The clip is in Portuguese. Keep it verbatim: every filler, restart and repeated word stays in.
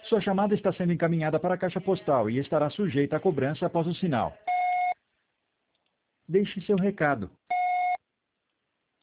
Sua chamada está sendo encaminhada para a caixa postal e estará sujeita a cobrança após o sinal. Deixe seu recado.